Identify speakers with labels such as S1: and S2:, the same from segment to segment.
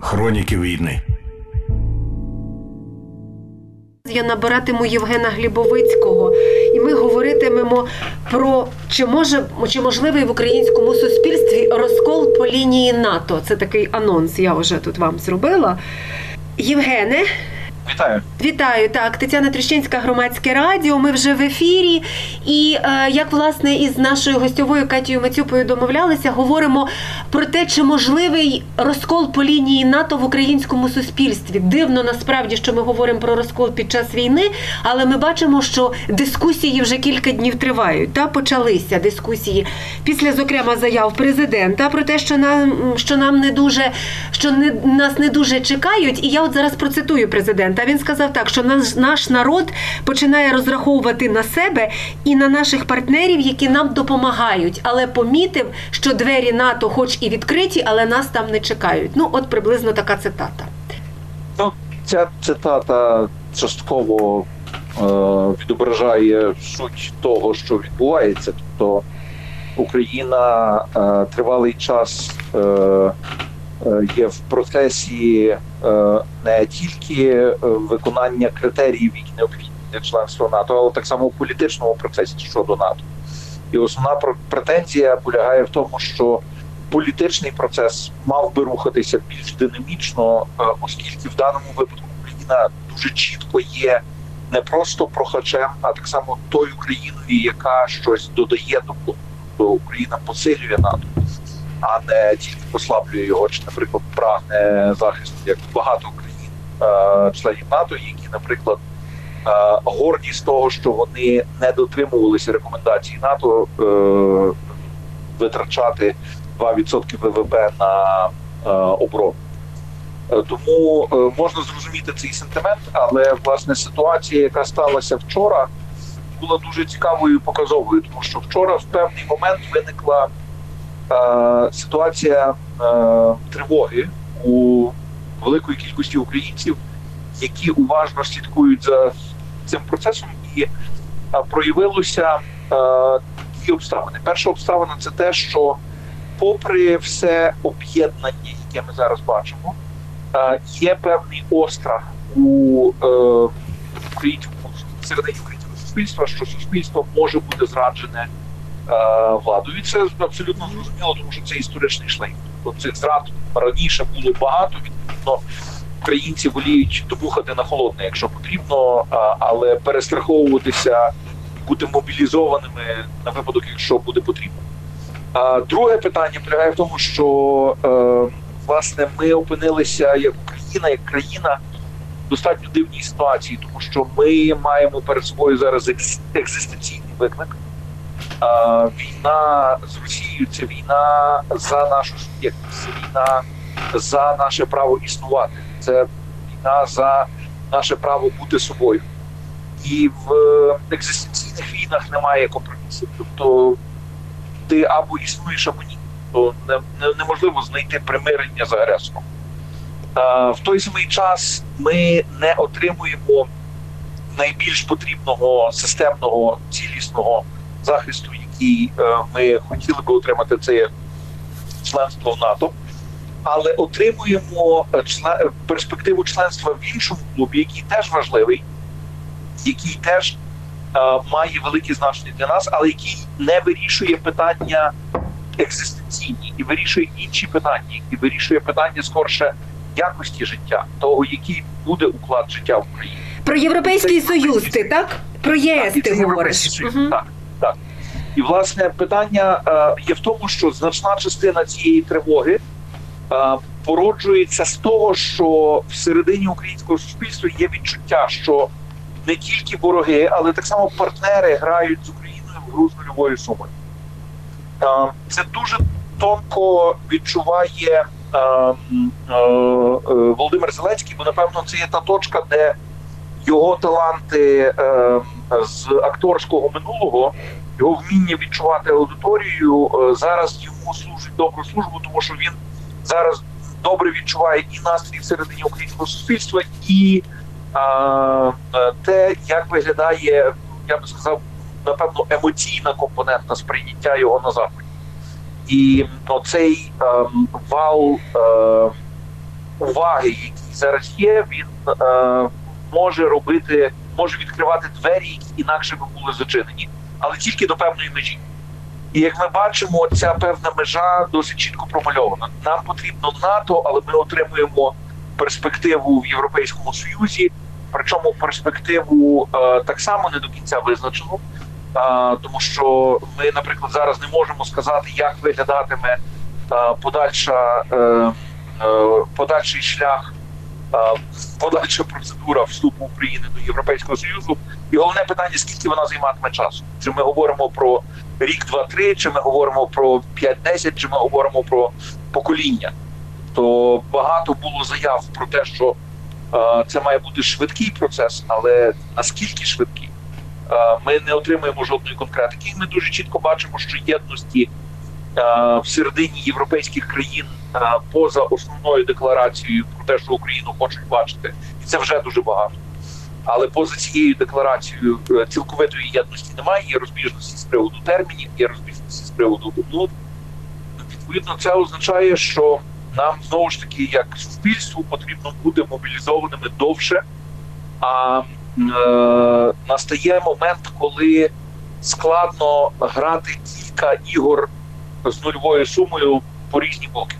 S1: Хроніки війни.
S2: Я набиратиму Євгена Глібовицького, і ми говоритимемо про чи можливий в українському суспільстві розкол по лінії НАТО. Це такий анонс, я вже тут вам зробила. Євгене.
S3: Вітаю.
S2: Вітаю. Так, Тетяна Трещинська, Громадське радіо. Ми вже в ефірі. І як, власне, із нашою гостьовою Катією Мацюпою домовлялися, говоримо про те, чи можливий розкол по лінії НАТО в українському суспільстві. Дивно, насправді, що ми говоримо про розкол під час війни, але ми бачимо, що дискусії вже кілька днів тривають. Почалися дискусії після, зокрема, заяв президента про те, що нас не дуже чекають. І я от зараз процитую президента. Він сказав так, що наш народ починає розраховувати на себе і на наших партнерів, які нам допомагають. Але помітив, що двері НАТО хоч і відкриті, але нас там не чекають. От приблизно така цитата.
S3: Ця цитата частково відображає суть того, що відбувається. Тобто Україна тривалий час є в процесі не тільки виконання критеріїв, які необхідні для членства НАТО, але так само в політичному процесі щодо НАТО. І основна претензія полягає в тому, що політичний процес мав би рухатися більш динамічно, оскільки в даному випадку Україна дуже чітко є не просто прохачем, а так само тою країною, яка щось додає до плану. Україна посилює НАТО, а не тільки послаблює його, чи, наприклад, прагне захисту, як багато країн-членів НАТО, які, наприклад, горді з того, що вони не дотримувалися рекомендацій НАТО витрачати 2% ВВП на оборону. Тому можна зрозуміти цей сентимент, але, власне, ситуація, яка сталася вчора, була дуже цікавою і показовою, тому що вчора в певний момент виникла ситуація тривоги у великої кількості українців, які уважно слідкують за цим процесом, і проявилося дві обставини. Перша обставина – це те, що попри все об'єднання, яке ми зараз бачимо, є певний острах у середині українського суспільства, що суспільство може бути зраджене владою. І це абсолютно зрозуміло, тому що це історичний шлейф. Тобто цих зрад раніше було багато, відповідно, українці воліють добухати на холодне, якщо потрібно, але перестраховуватися, бути мобілізованими на випадок, якщо буде потрібно. Друге питання полягає в тому, що, власне, ми опинилися як Україна, як країна в достатньо дивній ситуації, тому що ми маємо перед собою зараз екзистенційний виклик. Війна з Росією – це війна за нашу суб'єктність, це війна за наше право існувати, це війна за наше право бути собою. І в екзистенційних війнах немає компромісів. Тобто ти або існуєш, або ні. То неможливо знайти примирення з агресором. В той самий час ми не отримуємо найбільш потрібного системного, цілісного захисту, який ми хотіли би отримати, це є членство в НАТО, але отримуємо перспективу членства в іншому клубі, який теж важливий, який теж має велике значення для нас, але який не вирішує питання екзистенційні і вирішує інші питання, які вирішує питання скорше якості життя, того, який буде уклад життя в Україні.
S2: Про Європейський Союз ти, так? Про ЄС ти говориш.
S3: Угу. Так. І, власне, питання є в тому, що значна частина цієї тривоги породжується з того, що всередині українського суспільства є відчуття, що не тільки вороги, але так само партнери грають з Україною в гру з нульовою сумою. Це дуже тонко відчуває Володимир Зеленський, бо, напевно, це є та точка, де його таланти з акторського минулого, його вміння відчувати аудиторію зараз йому служить добру службу, тому що він зараз добре відчуває і настрій всередині українського суспільства, і те, як виглядає, я би сказав, напевно, емоційна компонентна сприйняття його на Заході. І оцей вал уваги, який зараз є, він може відкривати двері, які інакше би були зачинені, але тільки до певної межі. І як ми бачимо, ця певна межа досить чітко промальована. Нам потрібно НАТО, але ми отримуємо перспективу в Європейському Союзі, причому перспективу так само не до кінця визначену, тому що ми, наприклад, зараз не можемо сказати, як виглядатиме подальший шлях, подальша процедура вступу України до Європейського Союзу. І головне питання, скільки вона займатиме часу. Чи ми говоримо про рік, 2-3, чи ми говоримо про 5-10, чи ми говоримо про покоління. То багато було заяв про те, що це має бути швидкий процес, але наскільки швидкий, ми не отримуємо жодної конкретики. І ми дуже чітко бачимо, що єдності всередині європейських країн поза основною декларацією про те, що Україну хочуть бачити, і це вже дуже багато. Але поза цією декларацією цілковитої єдності немає, є розбіжності з приводу термінів, є розбіжності з приводу умов. Відповідно, це означає, що нам, знову ж таки, як суспільству, потрібно бути мобілізованими довше, а настає момент, коли складно грати кілька ігор з нульовою сумою по різні боки.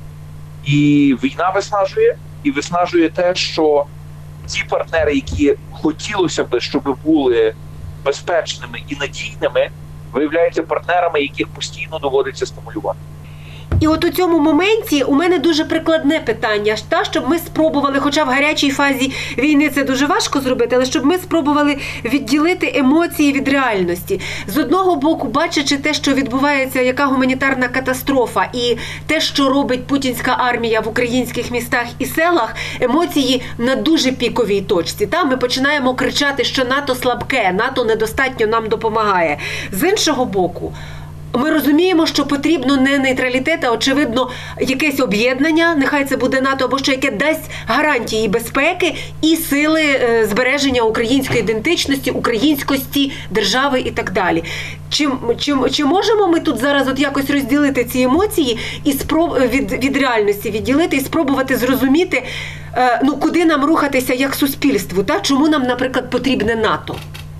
S3: І війна виснажує, і виснажує те, що ті партнери, які хотілося б, щоб були безпечними і надійними, виявляються партнерами, яких постійно доводиться стимулювати.
S2: І от у цьому моменті у мене дуже прикладне питання, щоб ми спробували, хоча в гарячій фазі війни це дуже важко зробити, але щоб ми спробували відділити емоції від реальності. З одного боку, бачачи те, що відбувається, яка гуманітарна катастрофа, і те, що робить путінська армія в українських містах і селах, емоції на дуже піковій точці. Там ми починаємо кричати, що НАТО слабке, НАТО недостатньо нам допомагає. З іншого боку, ми розуміємо, що потрібно не нейтралітет, а, очевидно, якесь об'єднання, нехай це буде НАТО, або що яке дасть гарантії безпеки і сили збереження української ідентичності, українськості держави і так далі. Чи можемо ми тут зараз от якось розділити ці емоції і від реальності відділити і спробувати зрозуміти, куди нам рухатися як суспільству, чому нам, наприклад, потрібне НАТО?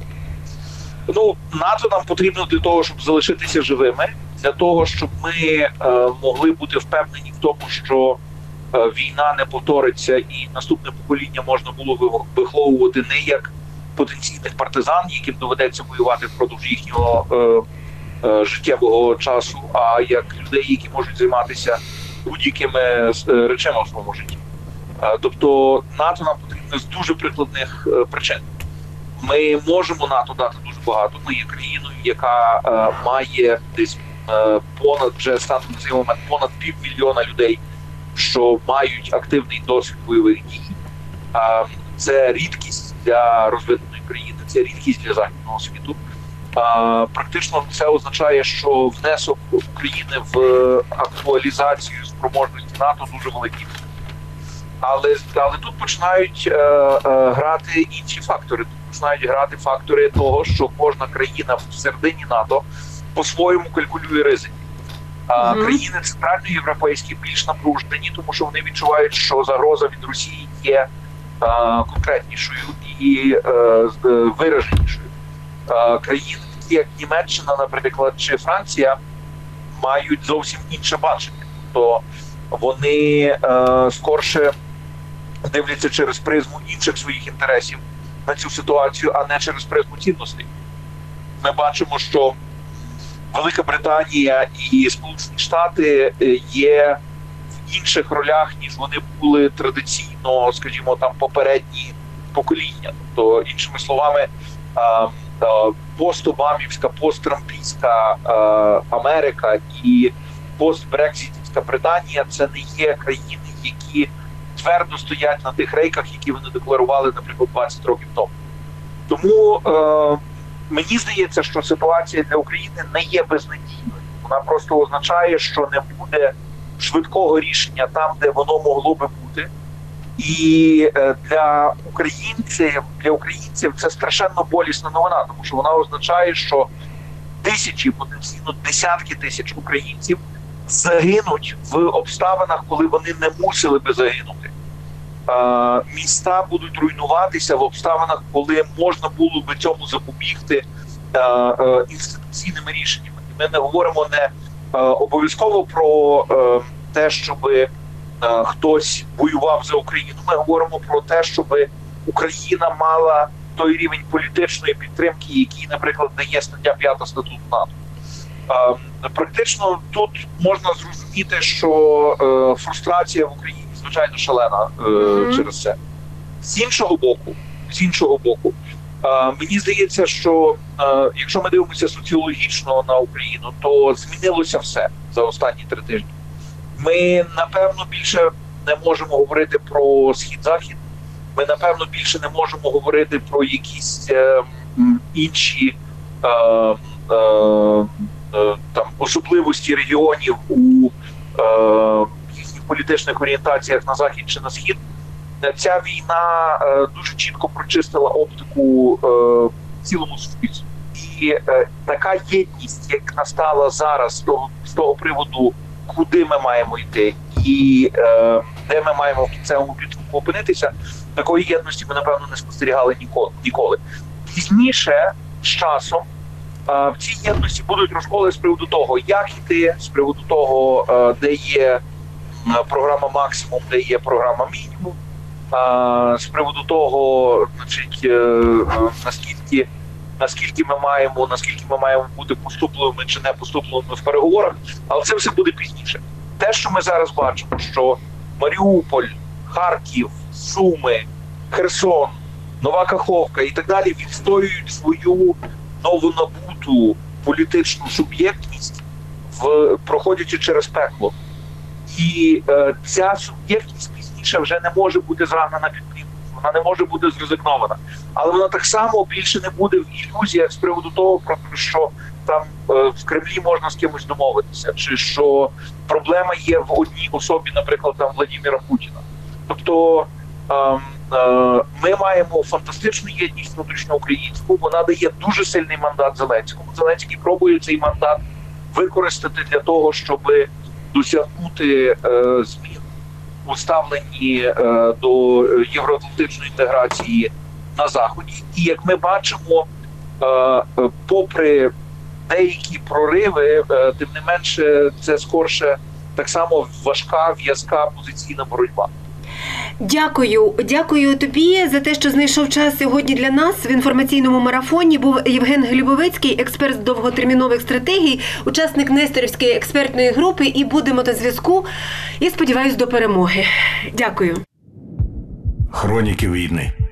S3: НАТО нам потрібно для того, щоб залишитися живими, для того, щоб ми могли бути впевнені в тому, що війна не повториться і наступне покоління можна було виховувати не як потенційних партизан, яким доведеться воювати впродовж їхнього життєвого часу, а як людей, які можуть займатися будь-якими речами в своєму житті. Тобто НАТО нам потрібно з дуже прикладних причин. Ми можемо НАТО дати дуже багато. Ми є країною, яка має десь станом на цей момент понад 500 000 людей, що мають активний досвід бойових дій. Це рідкість для розвиненої країни, це рідкість для західного світу. Практично це означає, що внесок України в актуалізацію спроможності НАТО дуже великий. Але тут починають грати інші фактори. Тут починають грати фактори того, що кожна країна всередині НАТО по-своєму калькулює ризики. Країни центральноєвропейські більш напружені, тому що вони відчувають, що загроза від Росії є конкретнішою і вираженішою. Країни, такі як Німеччина, наприклад, чи Франція, мають зовсім інше бачення. Тобто вони скорше дивляться через призму інших своїх інтересів на цю ситуацію, а не через призму цінностей. Ми бачимо, що Велика Британія і Сполучені Штати є в інших ролях, ніж вони були традиційно, скажімо, там попередні покоління. Тобто, іншими словами, постобамівська, посттрампійська Америка і постбрекзитівська Британія – це не є країни, які твердо стоять на тих рейках, які вони декларували, наприклад, 20 років тому. Тому мені здається, що ситуація для України не є безнадійною. Вона просто означає, що не буде швидкого рішення там, де воно могло би бути. І для українців це страшенно болісна новина, тому що вона означає, що тисячі, потенційно десятки тисяч українців загинуть в обставинах, коли вони не мусили би загинути. міста будуть руйнуватися в обставинах, коли можна було би цьому запобігти інституційними рішеннями. Ми не говоримо не обов'язково про те, щоб хтось воював за Україну. Ми говоримо про те, щоб Україна мала той рівень політичної підтримки, який, наприклад, дає стаття 5 статуту НАТО. Практично тут можна зрозуміти, що фрустрація в Україні, звичайно, шалена через це. З іншого боку, мені здається, що якщо ми дивимося соціологічно на Україну, то змінилося все за останні 3 тижні. Ми, напевно, більше не можемо говорити про Схід-Захід, ми, напевно, більше не можемо говорити про якісь інші там особливості регіонів у їхніх політичних орієнтаціях на захід чи на схід. Ця війна дуже чітко прочистила оптику в цілому суспільстві. І така єдність, як настала зараз з того приводу, куди ми маємо йти і де ми маємо в кінцевому підсумку опинитися, такої єдності ми, напевно, не спостерігали ніколи. Пізніше, з часом, в цій єдності будуть розколи з приводу того, як йти, з приводу того, де є програма «Максимум», де є програма «Мінімум», з приводу того, значить, наскільки ми маємо бути поступливими чи не поступливими в переговорах, але це все буде пізніше. Те, що ми зараз бачимо, що Маріуполь, Харків, Суми, Херсон, Нова Каховка і так далі відстоюють свою новонабуту політичну суб'єктність, проходячи через пекло. І ця суб'єктність пізніше вже не може бути зрагнана під плінтус, вона не може бути зрезигнована. Але вона так само більше не буде в ілюзіях з приводу того, про що там в Кремлі можна з кимось домовитися, чи що проблема є в одній особі, наприклад, там Владимира Путіна. Тобто ми маємо фантастичну єдність внутрішньоукраїнську, вона дає дуже сильний мандат Зеленському. Зеленський пробує цей мандат використати для того, щоб досягнути змін у ставленні до євроатлантичної інтеграції на Заході. І як ми бачимо, попри деякі прориви, тим не менше, це скорше так само важка, в'язка позиційна боротьба.
S2: Дякую тобі за те, що знайшов час сьогодні для нас. В інформаційному марафоні був Євген Глібовицький, експерт з довготермінових стратегій, учасник Несторівської експертної групи, і будемо на зв'язку. І сподіваюсь, до перемоги. Дякую.
S1: Хроніки війни.